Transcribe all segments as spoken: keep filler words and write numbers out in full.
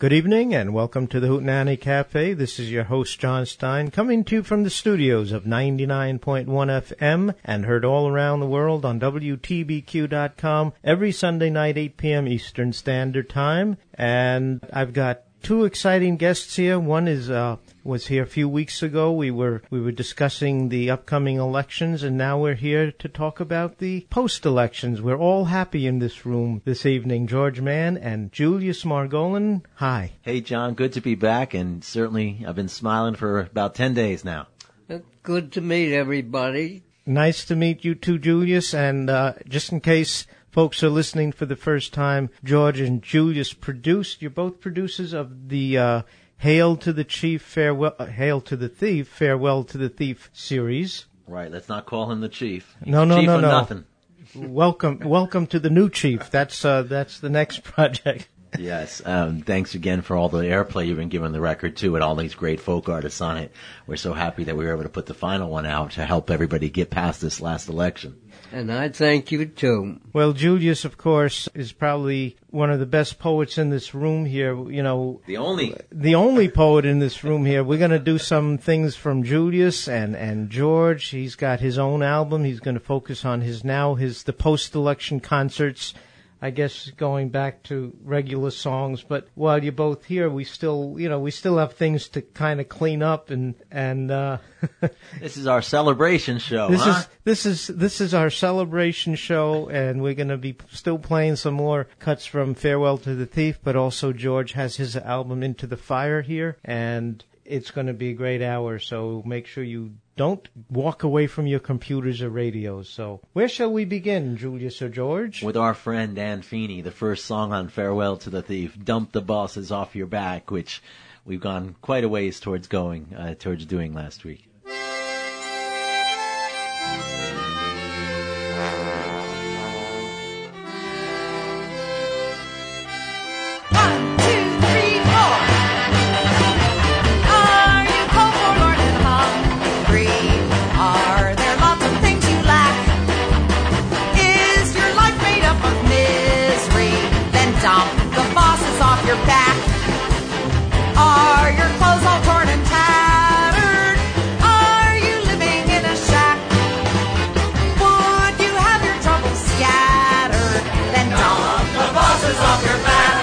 Good evening and welcome to the Hootenanny Cafe. This is your host, John Stein, coming to you from the studios of ninety-nine point one F M and heard all around the world on W T B Q dot com every Sunday night, eight p.m. Eastern Standard Time. And I've got two exciting guests here. One is uh was here a few weeks ago. We were we were discussing the upcoming elections, and now we're here to talk about the post-elections. We're all happy in this room this evening. George Mann and Julius Margolin. Hi. Hey, John. Good to be back, and certainly I've been smiling for about ten days now. Good to meet everybody. Nice to meet you too, Julius. And uh just in case folks are listening for the first time, George and Julius produced, you're both producers of the uh Hail to the Chief, Farewell, uh, Hail to the Thief, Farewell to the Thief series. Right, let's not call him the Chief. He's no, no, chief no, of no. Nothing. Welcome, welcome to the new Chief. That's uh, that's the next project. Yes, um, thanks again for all the airplay you've been giving the record too, and all these great folk artists on it. We're so happy that we were able to put the final one out to help everybody get past this last election. And I thank you too. Well, Julius, of course, is probably one of the best poets in this room here. You know, The only. the only poet in this room here. We're going to do some things from Julius and, and George. He's got his own album. He's going to focus on his now, his, the post-election concerts. I guess going back to regular songs, but while you're both here, we still, you know, we still have things to kind of clean up and, and, uh, This is our celebration show, This huh? is this is this is our celebration show, and we're going to be still playing some more cuts from Farewell to the Thief, but also George has his album Into the Fire here, and it's going to be a great hour, so make sure you don't walk away from your computers or radios. So where shall we begin, Julius or George? With our friend Dan Feeney, the first song on Farewell to the Thief, Dump the Bosses Off Your Back, which we've gone quite a ways towards going, uh, towards doing last week. Your back. Are your clothes all torn and tattered? Are you living in a shack? Would you have your troubles scattered? Then dump the bosses off your back.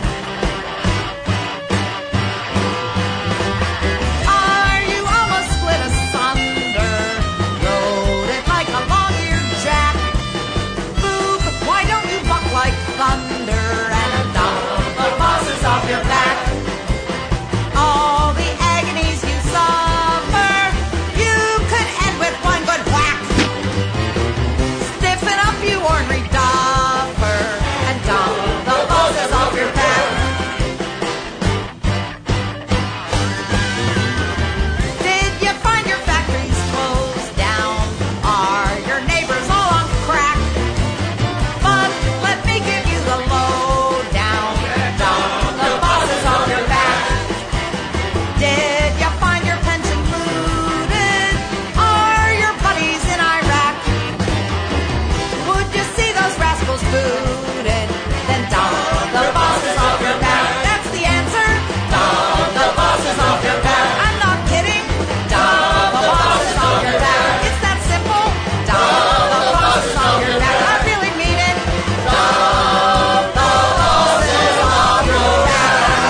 Are you almost split asunder? Rode it like a long-eared jack. Boop, why don't you buck like thunder and dump bosses off your back? All the agonies you suffer, you could end with one good whack. Stiffen up, you ornery duffer, and dump the bosses off your back. Did you find your factories closed down? Are your neighbors all on crack? But let me give you the lowdown. Did you find your pension looted? Are your buddies in Iraq? Would you see those rascals booted? Then dump the bosses off your back. That's the answer. Dump the bosses off your back. I'm not kidding. Dump the bosses off your back. It's that simple. Dump the bosses off your back. I really mean it. Dump the bosses off your back.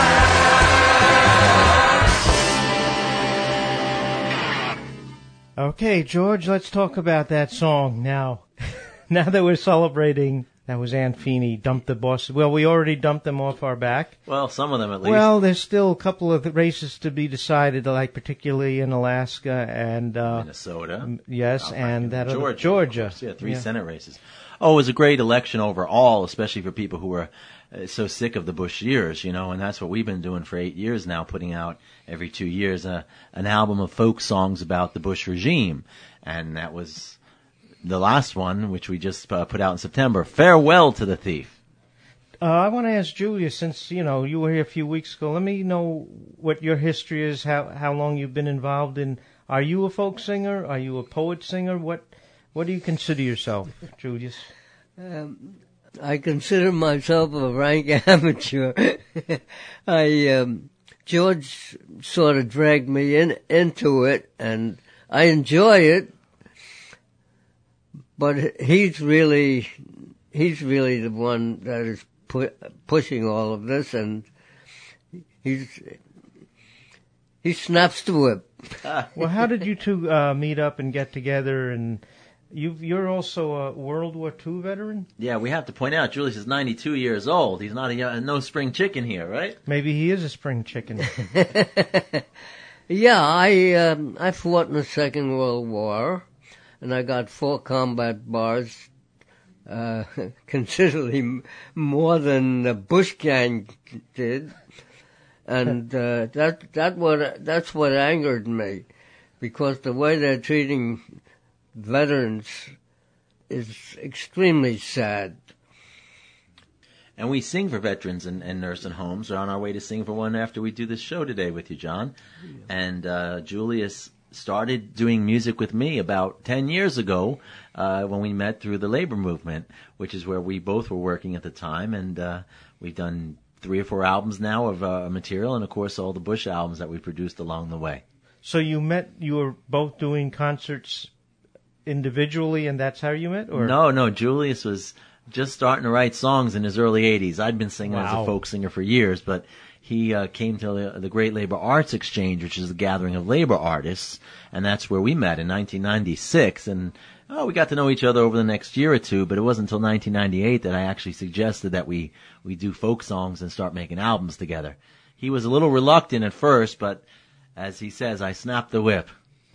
Okay, George, let's talk about that song now. Now that we're celebrating, that was Ann Feeney, Dump the Bosses. Well, we already dumped them off our back. Well, some of them at least. Well, there's still a couple of races to be decided, like particularly in Alaska and uh, Minnesota. m- yes, Oh, and that Georgia. other Georgia. Of course, yeah, three Yeah. Senate races. Oh, it was a great election overall, especially for people who were uh, so sick of the Bush years, you know, and that's what we've been doing for eight years now, putting out every two years uh, an album of folk songs about the Bush regime. And that was the last one, which we just uh, put out in September, Farewell to the Thief. Uh, I want to ask Julia, since, you know, you were here a few weeks ago, let me know what your history is, how how long you've been involved in. Are you a folk singer? Are you a poet singer? What what do you consider yourself, Julius? Um, I consider myself a rank amateur. I, um, George sort of dragged me in, into it, and I enjoy it, but he's really, he's really the one that is pu- pushing all of this, and he's, he snaps the whip. Well, how did you two uh, meet up and get together? And you, you're also a World War Two veteran? Yeah, we have to point out, Julius is ninety-two years old. He's not a young, no spring chicken here, right? Maybe he is a spring chicken. Yeah, I um, I fought in the Second World War, and I got four combat bars, uh, considerably m- more than the Bush gang did. And uh, that that what that's what angered me, because the way they're treating veterans is extremely sad. And we sing for veterans and, and nursing homes. We're on our way to sing for one after we do this show today with you, John. And uh, Julius started doing music with me about ten years ago uh, when we met through the labor movement, which is where we both were working at the time. And uh, we've done three or four albums now of uh, material, and of course all the Bush albums that we produced along the way. So you met, you were both doing concerts individually, and that's how you met? Or No, no, Julius was just starting to write songs in his early eighties. I'd been singing as Wow. a folk singer for years, but he uh, came to the, the Great Labor Arts Exchange, which is a gathering of labor artists, and that's where we met in nineteen ninety-six, and oh, we got to know each other over the next year or two, but it wasn't until nineteen ninety-eight that I actually suggested that we, we do folk songs and start making albums together. He was a little reluctant at first, but as he says, I snapped the whip.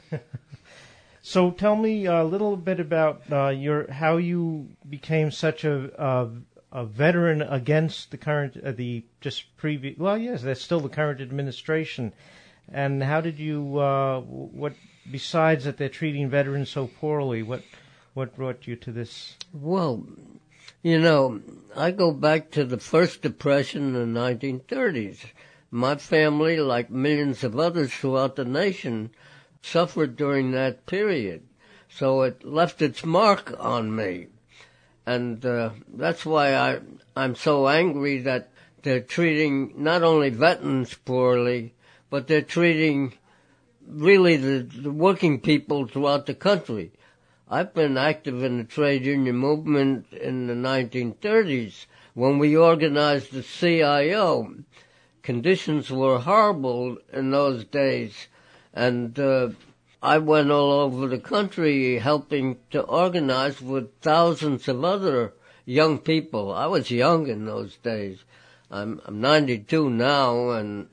So tell me a little bit about uh, your how you became such a a, a veteran against the current uh, the just previous. Well, yes, that's still the current administration. And how did you? Uh, what besides that they're treating veterans so poorly? What what brought you to this? Well, you know, I go back to the first depression in the nineteen thirties. My family, like millions of others throughout the nation, suffered during that period. So it left its mark on me. And uh, that's why I, I'm so angry that they're treating not only veterans poorly, but they're treating really the, the working people throughout the country. I've been active in the trade union movement in the nineteen thirties when we organized the C I O. Conditions were horrible in those days, and uh, I went all over the country helping to organize with thousands of other young people. I was young in those days. I'm, I'm ninety-two now, and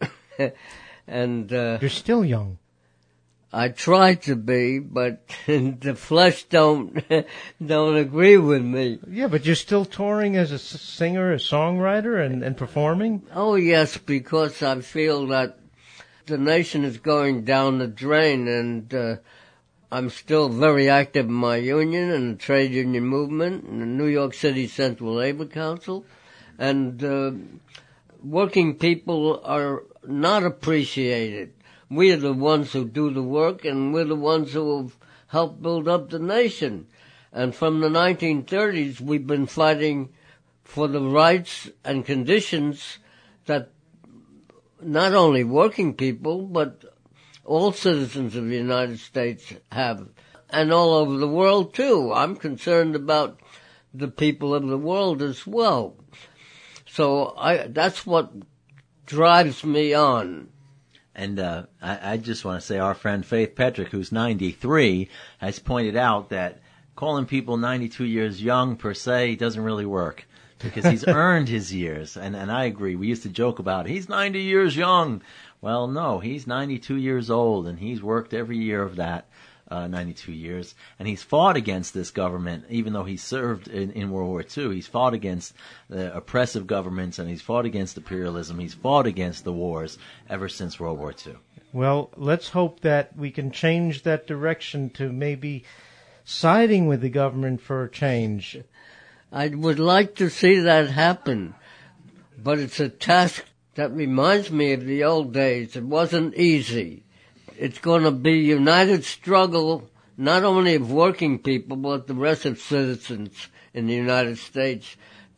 and uh, You're still young. I try to be, but the flesh don't don't agree with me. Yeah, but you're still touring as a s- singer, a songwriter, and, and performing? Oh yes, because I feel that the nation is going down the drain, and uh, I'm still very active in my union and the trade union movement and the New York City Central Labor Council, and uh, working people are not appreciated. We are the ones who do the work, and we're the ones who have helped build up the nation. And from the nineteen thirties, we've been fighting for the rights and conditions that not only working people, but all citizens of the United States have, and all over the world too. I'm concerned about the people of the world as well. So I, that's what drives me on. And uh, I, I just want to say our friend Faith Petrick, who's ninety-three, has pointed out that calling people ninety-two years young per se doesn't really work, because he's earned his years. And, and I agree. We used to joke about, he's ninety years young. Well, no, he's ninety-two years old, and he's worked every year of that uh, ninety-two years. And he's fought against this government, even though he served in, in World War Two. He's fought against the oppressive governments, and he's fought against imperialism. He's fought against the wars ever since World War Two. Well, let's hope that we can change that direction to maybe siding with the government for a change. I would like to see that happen, but it's a task that reminds me of the old days. It wasn't easy. It's going to be a united struggle, not only of working people, but the rest of citizens in the United States,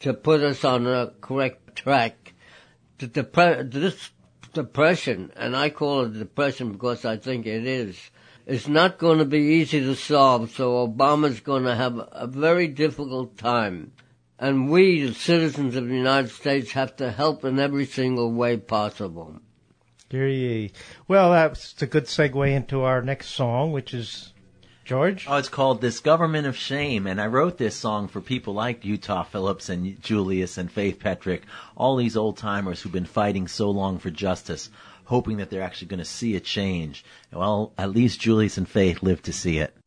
to put us on a correct track. The depre- this depression, and I call it depression because I think it is, is not going to be easy to solve, so Obama's going to have a very difficult time. And we, the citizens of the United States, have to help in every single way possible. Dear ye. Well, that's a good segue into our next song, which is, George? Oh, it's called This Government of Shame, and I wrote this song for people like Utah Phillips and Julius and Faith Petrick, all these old-timers who've been fighting so long for justice, hoping that they're actually going to see a change. Well, at least Julius and Faith lived to see it.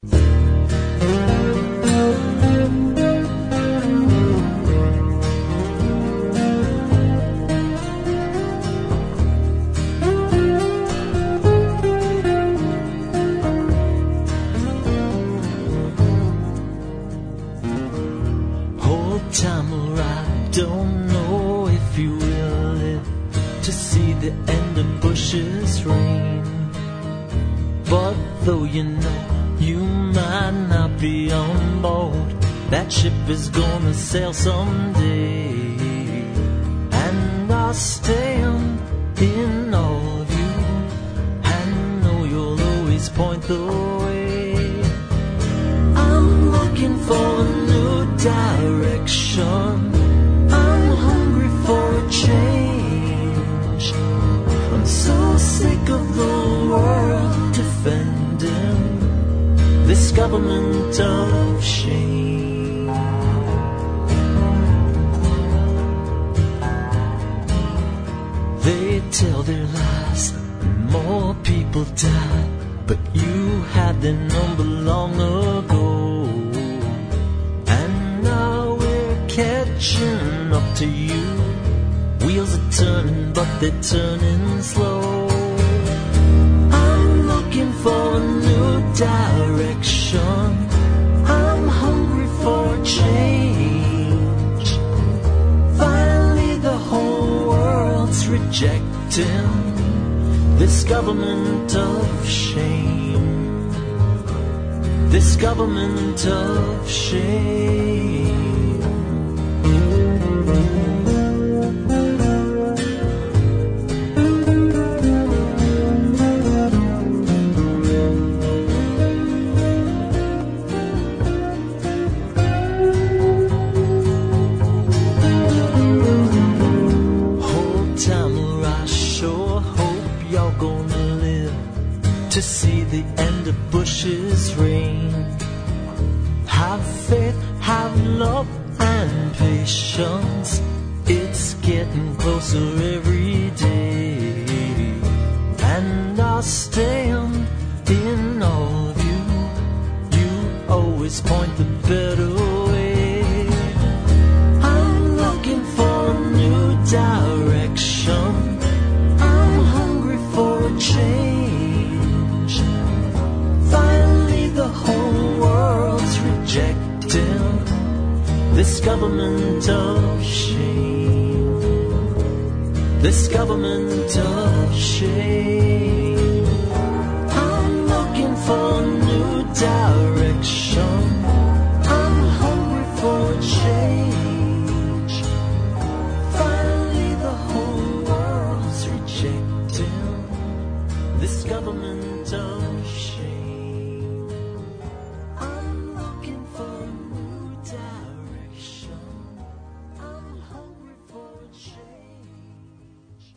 That ship is gonna sail someday, and I'll stand in awe of you, and know you'll always point the way. I'm looking for a new direction, I'm hungry for a change. I'm so sick of the world defending this government of shame. They tell their lies and more people die, but you had their number long ago, and now we're catching up to you. Wheels are turning, but they're turning slow. I'm looking for a new direction, I'm hungry for a change. Finally the whole world's rejecting this government of shame, this government of shame. To see the end of Bush's reign. Have faith, have love and patience. It's getting closer every day, and I'll stand in awe of you. You always point the better way. I'm looking for a new direction, I'm hungry for a change. Finally the whole world's rejecting this government of shame, this government of shame. I'm looking for a new direction, I'm hungry for a change. Finally the whole world's rejecting this government of shame. I'm looking for a new direction, I'm hungry for a change.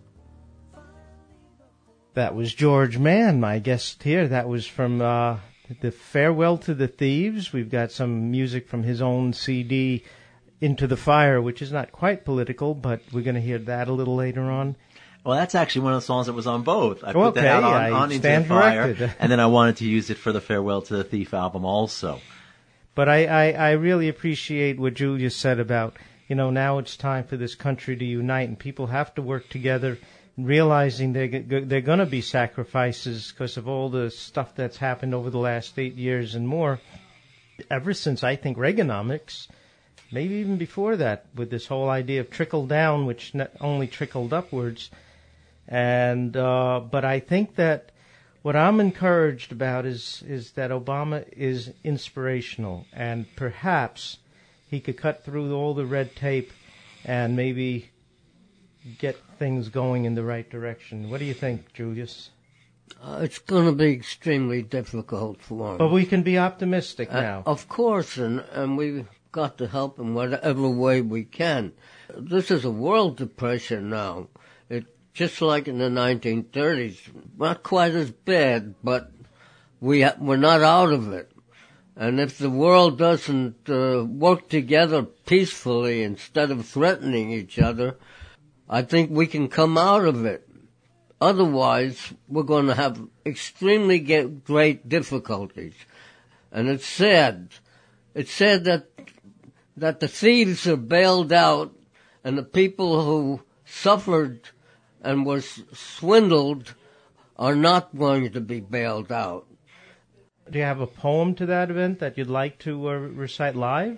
That was George Mann, my guest here. That was from uh, the Farewell to the Thieves. We've got some music from his own C D, Into the Fire, which is not quite political, but we're going to hear that a little later on. Well, that's actually one of the songs that was on both. I put Okay, that out on, I on Into stand the Fire, corrected. and then I wanted to use it for the Farewell to the Thief album also. But I, I, I really appreciate what Julius said about, you know, now it's time for this country to unite, and people have to work together, realizing they're, they're going to be sacrifices because of all the stuff that's happened over the last eight years and more, ever since, I think, Reaganomics, maybe even before that, with this whole idea of trickle down, which not only trickled upwards. And uh, but I think that what I'm encouraged about is is that Obama is inspirational, and perhaps he could cut through all the red tape and maybe get things going in the right direction. What do you think, Julius? Uh, it's going to be extremely difficult for him. But we can be optimistic Uh, now. of course, and, and we've got to help in whatever way we can. This is a world depression now. It just like in the nineteen thirties, not quite as bad, but we ha- we're not out of it. And if the world doesn't uh, work together peacefully instead of threatening each other, I think we can come out of it. Otherwise, we're going to have extremely ge- great difficulties. And it's sad. It's sad that that the thieves are bailed out and the people who suffered and were s- swindled are not going to be bailed out. Do you have a poem to that event that you'd like to uh, recite live?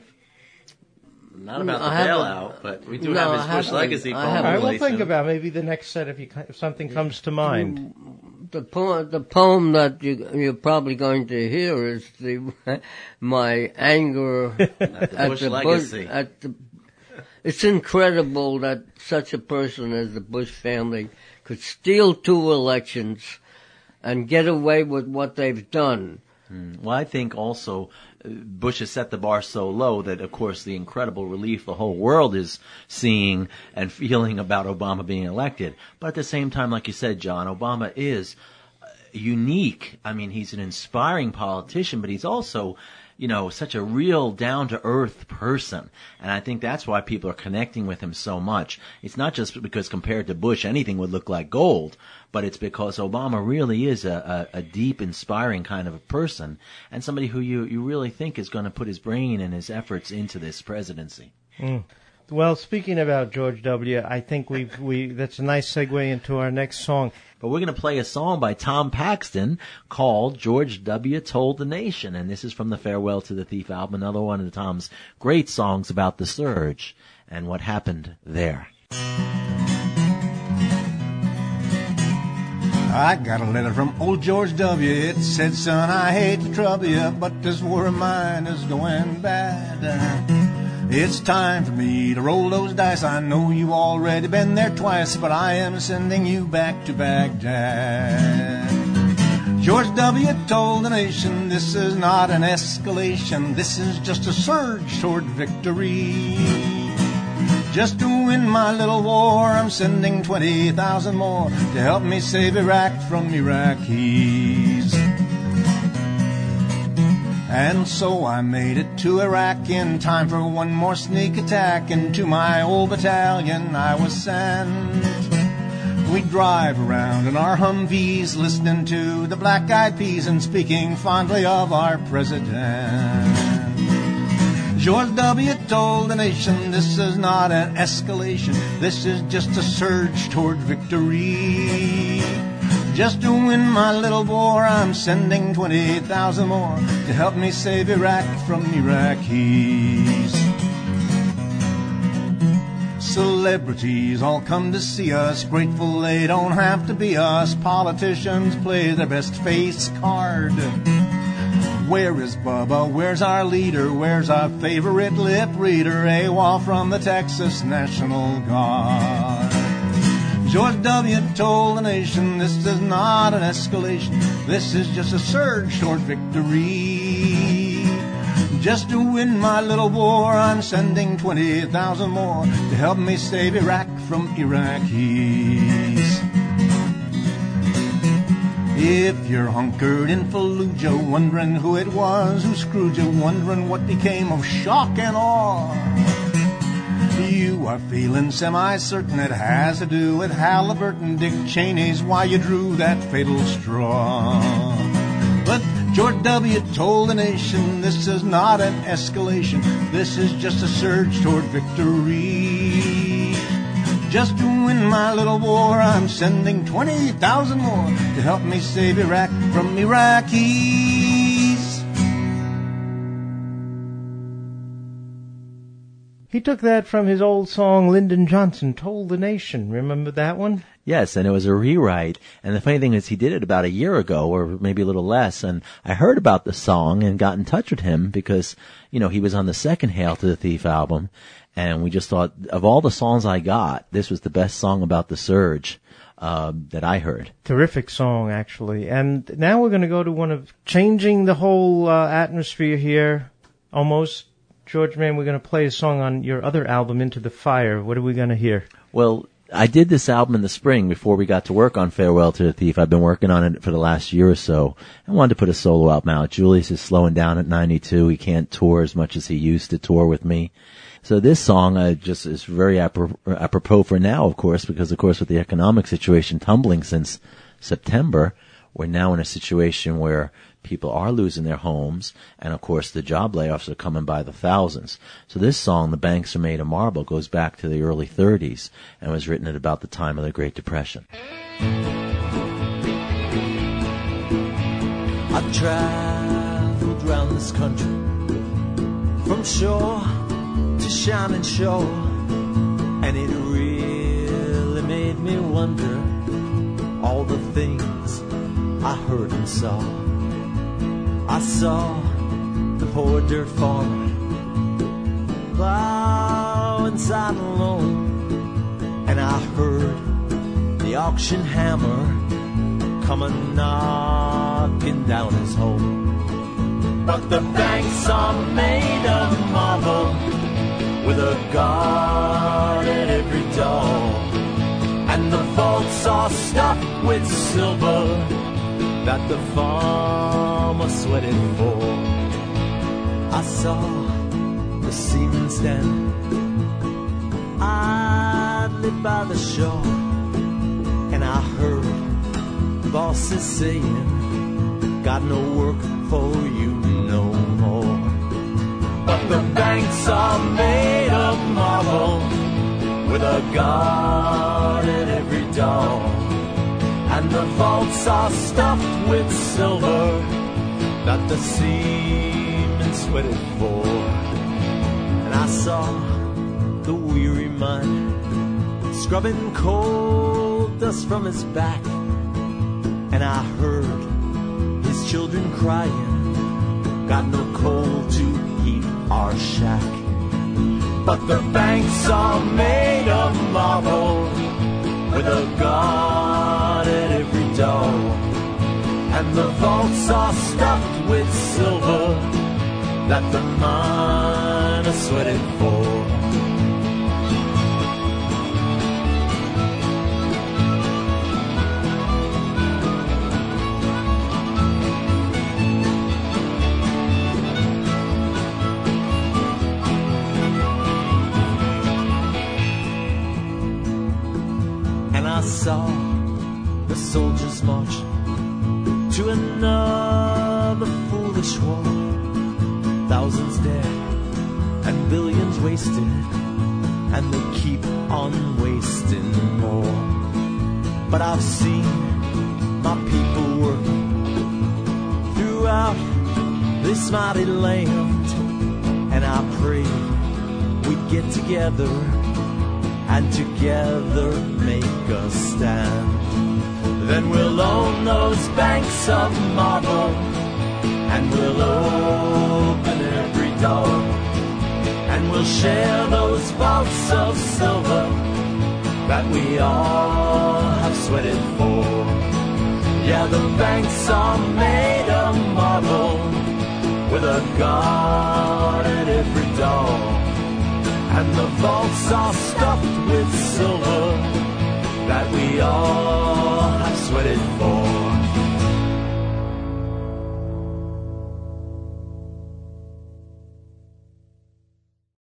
Not about I the haven't- bailout, but we do no, have I his Bush haven't- legacy I poem. All haven't. right, we'll releasing. think about maybe the next set if, you, if something comes to mind. The poem, the poem that you, you're probably going to hear is the my anger At the at Bush the legacy. Bush. At the, it's incredible that such a person as the Bush family could steal two elections and get away with what they've done. Well, I think also uh, Bush has set the bar so low that, of course, the incredible relief the whole world is seeing and feeling about Obama being elected. But at the same time, like you said, John, Obama is uh, unique. I mean, he's an inspiring politician, but he's also, you know, such a real down-to-earth person. And I think that's why people are connecting with him so much. It's not just because compared to Bush, anything would look like gold, but it's because Obama really is a, a, a deep, inspiring kind of a person and somebody who you, you really think is going to put his brain and his efforts into this presidency. Mm. Well, speaking about George W., I think we've, we that's a nice segue into our next song. But we're going to play a song by Tom Paxton called George W. Told the Nation. And this is from the Farewell to the Thief album, another one of Tom's great songs about the surge and what happened there. I got a letter from old George W. It said, son, I hate to trouble you, but this war of mine is going bad. It's time for me to roll those dice. I know you've already been there twice, but I am sending you back to Baghdad. George W. told the nation, this is not an escalation. This is just a surge toward victory. Just to win my little war, I'm sending twenty thousand more to help me save Iraq from Iraqis. And so I made it to Iraq in time for one more sneak attack. And to my old battalion I was sent. We drive around in our Humvees, listening to the Black Eyed Peas and speaking fondly of our president. George W. told the nation, this is not an escalation. This is just a surge toward victory. Just to win my little war, I'm sending twenty thousand more to help me save Iraq from Iraqis. Celebrities all come to see us, grateful they don't have to be us. Politicians play their best face card. Where is Bubba? Where's our leader? Where's our favorite lip reader? AWOL from the Texas National Guard. George W. told the nation, this is not an escalation. This is just a surge toward victory. Just to win my little war, I'm sending twenty thousand more to help me save Iraq from Iraqis. If you're hunkered in Fallujah, wondering who it was who screwed you, wondering what became of shock and awe, you are feeling semi-certain it has to do with Halliburton, Dick Cheney's why you drew that fatal straw. But George W. told the nation, this is not an escalation. This is just a surge toward victory. Just to win my little war, I'm sending twenty thousand more to help me save Iraq from Iraqis. He took that from his old song, Lyndon Johnson Told the Nation. Remember that one? Yes, and it was a rewrite. And the funny thing is he did it about a year ago, or maybe a little less, and I heard about the song and got in touch with him because, you know, he was on the second Hail to the Thief album, and we just thought, of all the songs I got, this was the best song about the Surge uh, that I heard. Terrific song, actually. And now we're going to go to one of changing the whole uh, atmosphere here, almost. George Mann, we're going to play a song on your other album, Into the Fire. What are we going to hear? Well, I did this album in the spring before we got to work on Farewell to the Thief. I've been working on it for the last year or so. I wanted to put a solo album out. Julius is slowing down at ninety-two. He can't tour as much as he used to tour with me. So this song uh, just is very apro- apropos for now, of course, because, of course, with the economic situation tumbling since September, we're now in a situation where people are losing their homes, and, of course, the job layoffs are coming by the thousands. So this song, The Banks Are Made of Marble, goes back to the early thirties and was written at about the time of the Great Depression. I've traveled round this country from shore to shining shore, and it really made me wonder all the things I heard and saw. I saw the poor dirt farmer plowing side alone, and I heard the auction hammer coming knocking down his home. But the banks are made of marble with a guard at every door, and the vaults are stuffed with silver that the farmer sweated for. I saw the seamen stand idly by the shore, and I heard bosses saying, got no work for you no more. But the banks are made of marble with a guard at every door, and the vaults are stuffed with silver that the seamen sweated for. And I saw the weary man scrubbing coal dust from his back, and I heard his children crying, got no coal to heat our shack. But the banks are made of marble with a guard at every door, and the vaults are stuffed with silver that the miner sweated for. I saw the soldiers march to another foolish war. Thousands dead and billions wasted, and they keep on wasting more. But I've seen my people working throughout this mighty land, and I pray we'd get together and together make a stand. Then we'll own those banks of marble, and we'll open every door, and we'll share those vaults of silver that we all have sweated for. Yeah, the banks are made of marble with a guard at every door, and the vaults are stuffed with silver that we all